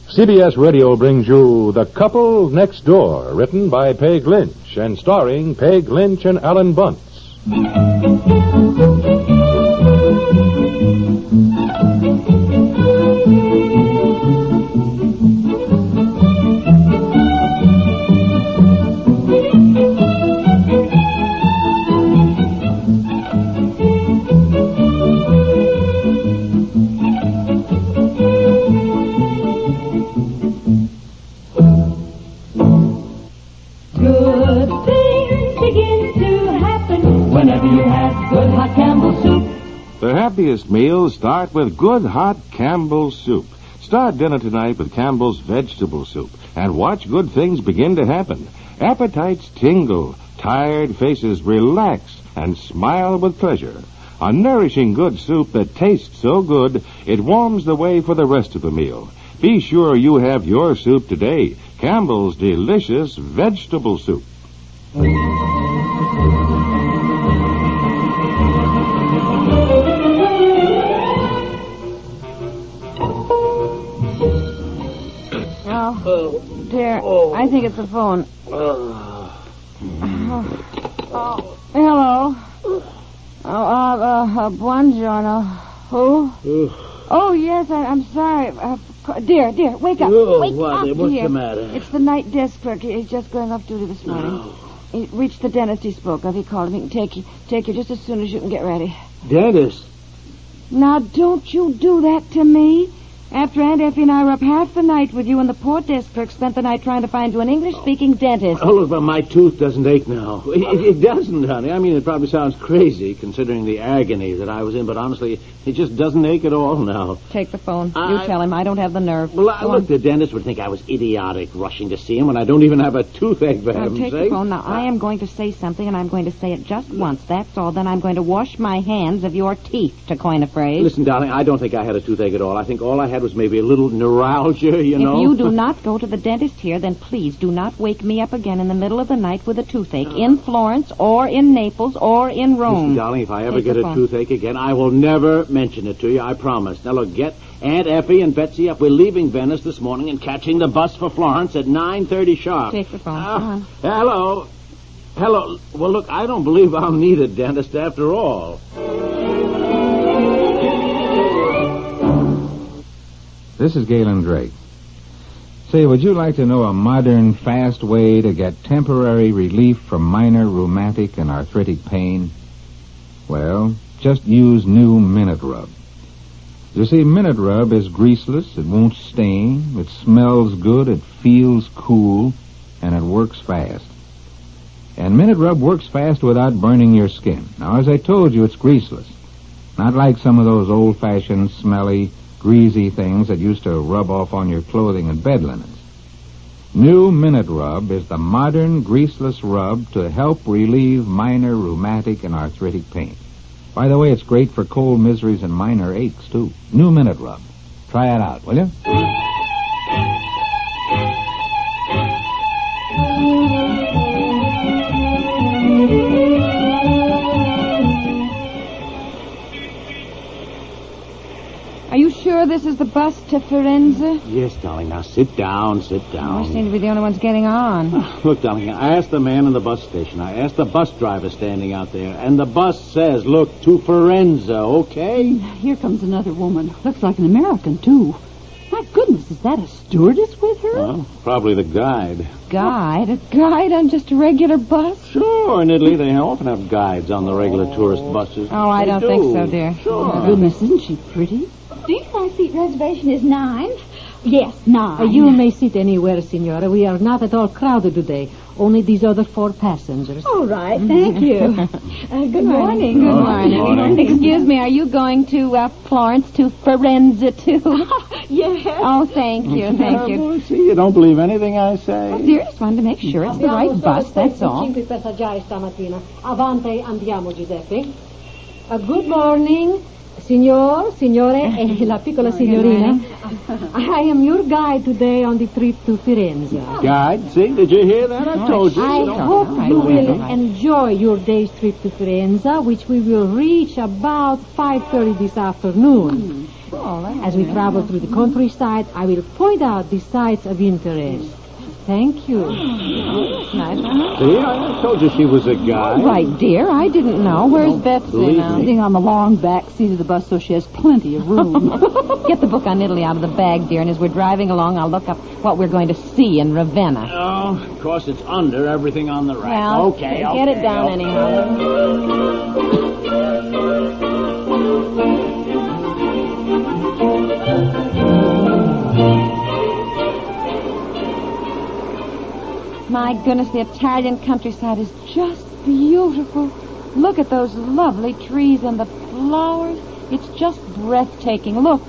CBS Radio brings you The Couple Next Door, written by Peg Lynch and starring Peg Lynch and Alan Bunce. The happiest meals start with good hot Campbell's soup. Start dinner tonight with Campbell's vegetable soup and watch good things begin to happen. Appetites tingle, tired faces relax and smile with pleasure. A nourishing good soup that tastes so good it warms the way for the rest of the meal. Be sure you have your soup today. Campbell's delicious vegetable soup. Oh, dear. I think it's the phone. Hello. Buongiorno. Who? Oh, yes, I'm sorry. Dear, wake up. Wake up, What's dear. the matter? It's the night desk clerk. He's just going off duty this morning. He reached the dentist he spoke of. He called him. He can take you just as soon as you can get ready. Dentist? Now, don't you do that to me. After Aunt Effie and I were up half the night with you, and the poor desk clerk spent the night trying to find you an English-speaking dentist. Oh, look, but my tooth doesn't ache now. It doesn't, honey. I mean, it probably sounds crazy, considering the agony that I was in, but honestly, it just doesn't ache at all now. Take the phone. You tell him I don't have the nerve. Well, look, the dentist would think I was idiotic rushing to see him when I don't even have a toothache, for heaven's sake. Take the phone. Now, I am going to say something, and I'm going to say it just once. That's all. Then I'm going to wash my hands of your teeth, to coin a phrase. Listen, darling, I don't think I had a toothache at all. I think all I had was maybe a little neuralgia, you know. If you do not go to the dentist here, then please do not wake me up again in the middle of the night with a toothache in Florence or in Naples or in Rome. Listen, darling, if I ever get a toothache again, I will never mention it to you, I promise. Now, look, get Aunt Effie and Betsy up. We're leaving Venice this morning and catching the bus for Florence at 9:30 sharp. Take the phone. Hello. Well, look, I don't believe I'll need a dentist after all. This is Galen Drake. Say, would you like to know a modern, fast way to get temporary relief from minor rheumatic and arthritic pain? Well, just use new Minute Rub. You see, Minute Rub is greaseless, it won't stain, it smells good, it feels cool, and it works fast. And Minute Rub works fast without burning your skin. Now, as I told you, it's greaseless. Not like some of those old-fashioned, smelly, greasy things that used to rub off on your clothing and bed linens. New Minute Rub is the modern greaseless rub to help relieve minor rheumatic and arthritic pain. By the way, it's great for cold miseries and minor aches, too. New Minute Rub. Try it out, will you? Are you sure this is the bus to Firenze? Yes, darling. Now, sit down. We seem to be the only ones getting on. Look, darling, I asked the man in the bus station. I asked the bus driver standing out there. And the bus says, look, to Firenze, okay? Here comes another woman. Looks like an American, too. My goodness, is that a stewardess with her? Well, probably the guide. Guide? A guide on just a regular bus? Sure, in Italy they often have guides on the regular tourist buses. Oh, I don't think so, dear. Sure. My goodness, isn't she pretty? Do you know my seat reservation is 9? Yes, 9. You may sit anywhere, Signora. We are not at all crowded today. Only these other 4 passengers. All right, thank you. Good morning. Good morning. Excuse me, are you going to Florence, to Firenze, too? Yes. Oh, thank you. Well, see, you don't believe anything I say. Oh, dear, just wanted to make sure it's the right bus, that's all. 5 passeggeri stamattina. Avanti, andiamo, Giuseppe. Good morning. Signore, e la piccola signorina. I am your guide today on the trip to Firenze. Guide? See, did you hear that? I told you. I hope you will enjoy your day's trip to Firenze, which we will reach about 5:30 this afternoon. As we travel through the countryside, I will point out the sites of interest. Thank you. Nice. See, I told you she was a guy. All right, dear. I didn't know. Where's Betsy believe now? me. Sitting on the long back seat of the bus so she has plenty of room. Get the book on Italy out of the bag, dear, and as we're driving along, I'll look up what we're going to see in Ravenna. Oh, of course, it's under everything on the rack. Well, okay. get it down anyhow. My goodness, the Italian countryside is just beautiful. Look at those lovely trees and the flowers. It's just breathtaking. Look.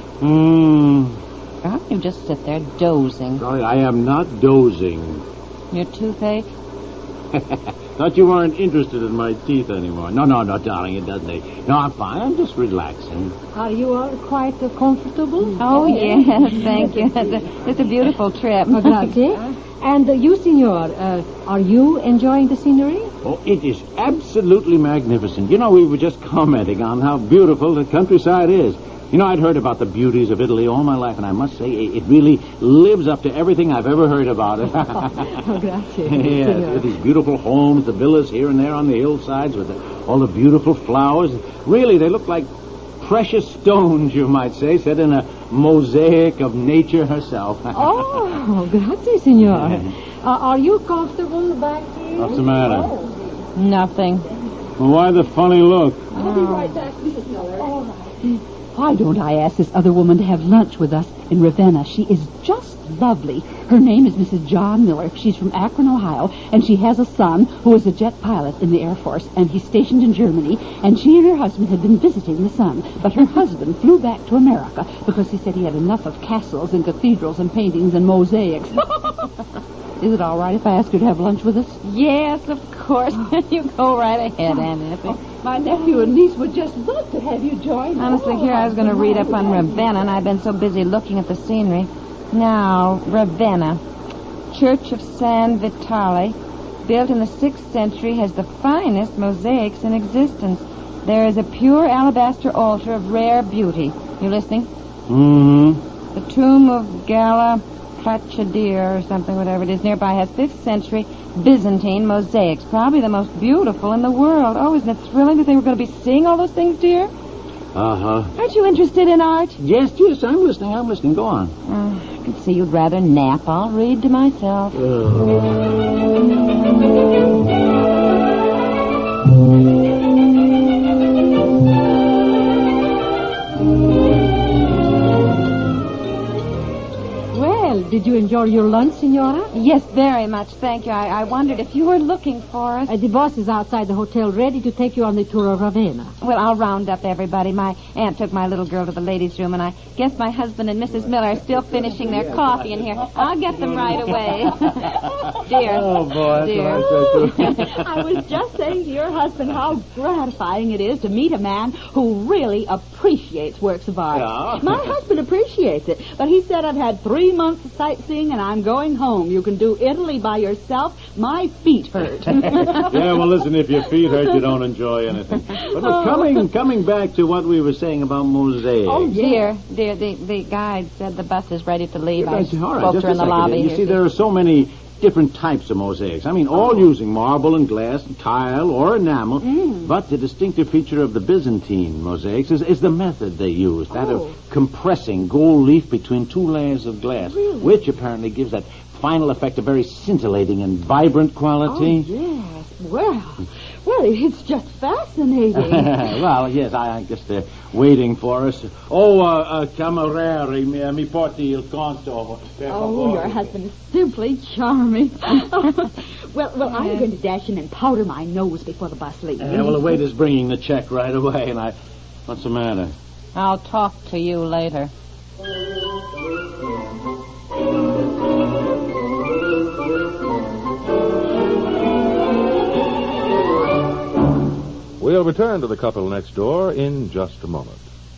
Can't you just sit there dozing? Sorry, I am not dozing. Your toothache? Thought you weren't interested in my teeth anymore. No, darling, it doesn't ache. No, I'm fine. I'm just relaxing. Are you all quite comfortable? Oh, yes, thank you. It's a beautiful trip. Oh, grazie. And you, Signor, are you enjoying the scenery? Oh, it is absolutely magnificent. You know, we were just commenting on how beautiful the countryside is. You know, I'd heard about the beauties of Italy all my life, and I must say, it really lives up to everything I've ever heard about it. Oh, grazie. Yes, with these beautiful homes, the villas here and there on the hillsides with all the beautiful flowers. Really, they look like precious stones, you might say, set in a mosaic of nature herself. Oh, grazie, Signor. Are you comfortable back here? What's the matter? Nothing. Well, why the funny look? I'll be right back, Mrs. Miller. All right. Why don't I ask this other woman to have lunch with us in Ravenna? She is just lovely. Her name is Mrs. John Miller. She's from Akron, Ohio, and she has a son who is a jet pilot in the Air Force, and he's stationed in Germany, and she and her husband had been visiting the son, but her husband flew back to America because he said he had enough of castles and cathedrals and paintings and mosaics. Is it all right if I ask her to have lunch with us? Yes, of course. You go right ahead, Aunt Effie. My nephew and niece would just love to have you join us. Honestly, here I was going to read up on Ravenna, and I've been so busy looking at the scenery. Now, Ravenna. Church of San Vitale, built in the 6th century, has the finest mosaics in existence. There is a pure alabaster altar of rare beauty. You listening? Mm-hmm. The tomb of Gala Placidia or something, whatever it is, nearby has 5th century Byzantine mosaics, probably the most beautiful in the world. Oh, isn't it thrilling that they were going to be seeing all those things, dear? Uh-huh. Aren't you interested in art? Yes, I'm listening. Go on. I can see you'd rather nap. I'll read to myself. Did you enjoy your lunch, Signora? Yes, very much, thank you. I wondered if you were looking for us. The boss is outside the hotel ready to take you on the tour of Ravenna. Well, I'll round up everybody. My aunt took my little girl to the ladies' room, and I guess my husband and Mrs. Miller are still finishing their coffee in here. I'll get them right away. Dear. Oh, boy. Dear. I was just saying to your husband how gratifying it is to meet a man who really appreciates works of art. Yeah. My husband appreciates it, but he said I've had 3 months of sightseeing and I'm going home. You can do Italy by yourself. My feet hurt. Yeah, well, listen, if your feet hurt, you don't enjoy anything. But look, coming back to what we were saying about mosaics. Oh, dear, the guide said the bus is ready to leave. I All right, spoke just to her in the a second. lobby. You see, there are so many different types of mosaics. I mean, all using marble and glass and tile or enamel. But the distinctive feature of the Byzantine mosaics is the method they use, that of compressing gold leaf between 2 layers of glass, which apparently gives that final effect a very scintillating and vibrant quality. Oh, yes. Well, it's just fascinating. Well, yes, I guess they're waiting for us. Oh, cameriere, mi porti il conto. Oh, your husband is simply charming. Well, I'm going to dash in and powder my nose before the bus leaves. Yeah, well, the waiter's bringing the check right away, and what's the matter? I'll talk to you later. We'll return to the couple next door in just a moment.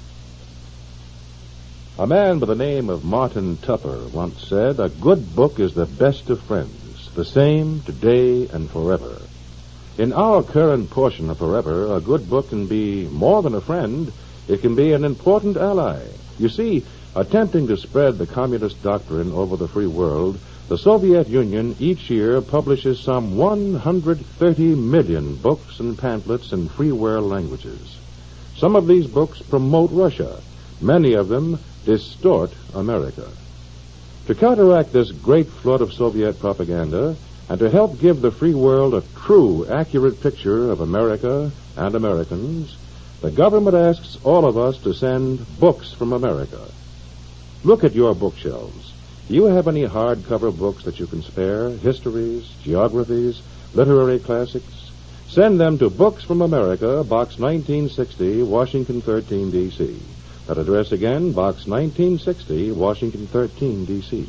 A man by the name of Martin Tupper once said, "A good book is the best of friends, the same today and forever." In our current portion of Forever, a good book can be more than a friend. It can be an important ally. You see, attempting to spread the communist doctrine over the free world, the Soviet Union each year publishes some 130 million books and pamphlets in freeware languages. Some of these books promote Russia. Many of them distort America. To counteract this great flood of Soviet propaganda, and to help give the free world a true, accurate picture of America and Americans, the government asks all of us to send books from America. Look at your bookshelves. Do you have any hardcover books that you can spare? Histories, geographies, literary classics? Send them to Books from America, Box 1960, Washington 13, D.C. That address again, Box 1960, Washington 13, D.C.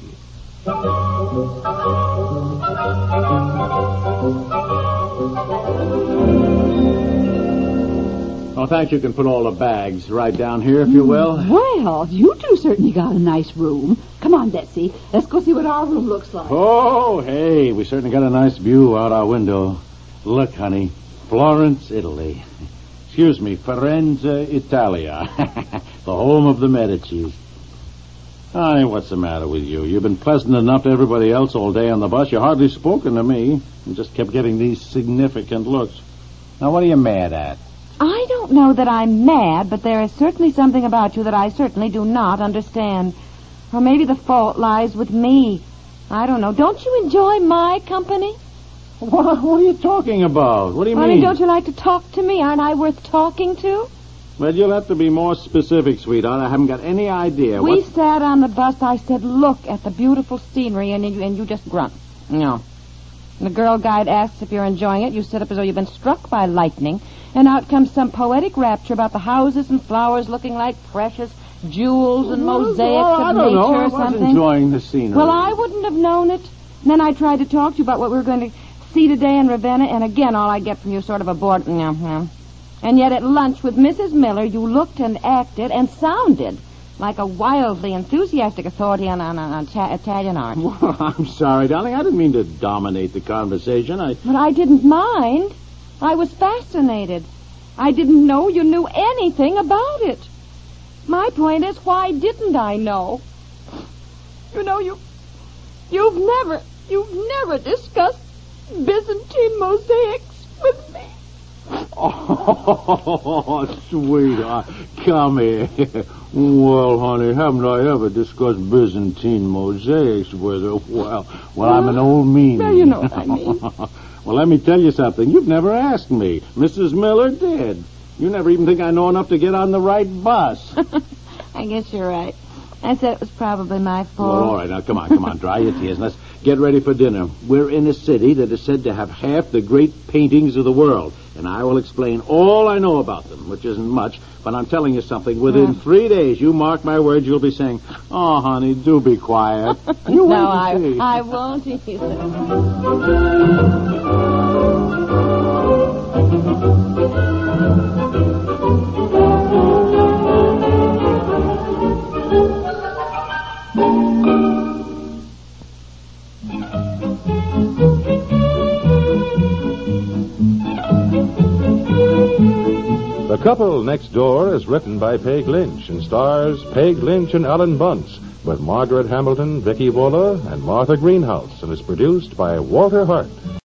Oh, thanks. You can put all the bags right down here, if you will. Well, you two certainly got a nice room. Come on, Betsy. Let's go see what our room looks like. Oh, hey, we certainly got a nice view out our window. Look, honey, Florence, Italy. Excuse me, Firenze, Italia. The home of the Medicis. Honey, what's the matter with you? You've been pleasant enough to everybody else all day on the bus. You hardly spoken to me. You just kept getting these significant looks. Now, what are you mad at? I don't know that I'm mad, but there is certainly something about you that I certainly do not understand. Or maybe the fault lies with me. I don't know. Don't you enjoy my company? What are you talking about? What do you I mean? mean, don't you like to talk to me? Aren't I worth talking to? Well, you'll have to be more specific, sweetheart. I haven't got any idea. We sat on the bus. I said, look at the beautiful scenery, and you just grunt. No. And the girl guide asks if you're enjoying it. You sit up as though you've been struck by lightning, and out comes some poetic rapture about the houses and flowers looking like precious jewels and mosaics of nature or I something. was enjoying the scenery. Well, I wouldn't have known it. And then I tried to talk to you about what we were going to see today in Ravenna, and again, all I get from you is sort of a bored... And yet at lunch with Mrs. Miller, you looked and acted and sounded like a wildly enthusiastic authority on Italian art. Well, I'm sorry, darling. I didn't mean to dominate the conversation. But I didn't mind. I was fascinated. I didn't know you knew anything about it. My point is, why didn't I know? You know, you've never discussed Byzantine mosaics with me. Oh, sweetheart, come here. Well, honey, haven't I ever discussed Byzantine mosaics with her? Well, I'm an old meanie. Now you know what I mean. Well, let me tell you something. You've never asked me. Mrs. Miller did. You never even think I know enough to get on the right bus. I guess you're right. I said it was probably my fault. Well, all right, now, come on, dry your tears, and let's get ready for dinner. We're in a city that is said to have half the great paintings of the world, and I will explain all I know about them, which isn't much, but I'm telling you something. Within 3 days, you mark my words, you'll be saying, oh, honey, do be quiet. You No, wait and see. I won't either. The Couple Next Door is written by Peg Lynch and stars Peg Lynch and Alan Bunce with Margaret Hamilton, Vicky Vola, and Martha Greenhouse, and is produced by Walter Hart.